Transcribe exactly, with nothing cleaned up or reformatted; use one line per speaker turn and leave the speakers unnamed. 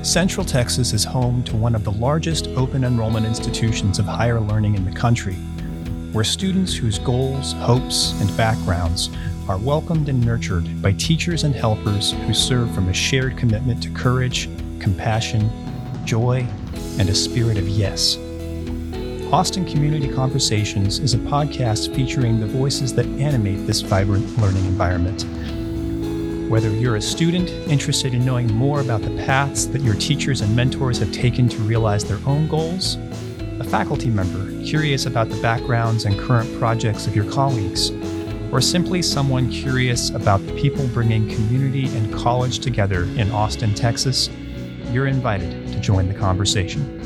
Central Texas is home to one of the largest open enrollment institutions of higher learning in the country, where students whose goals, hopes, and backgrounds are welcomed and nurtured by teachers and helpers who serve from a shared commitment to courage, compassion, joy, and a spirit of yes. Austin Community Conversations is a podcast featuring the voices that animate this vibrant learning environment. Whether you're a student interested in knowing more about the paths that your teachers and mentors have taken to realize their own goals, a faculty member curious about the backgrounds and current projects of your colleagues, or simply someone curious about the people bringing community and college together in Austin, Texas, you're invited to join the conversation.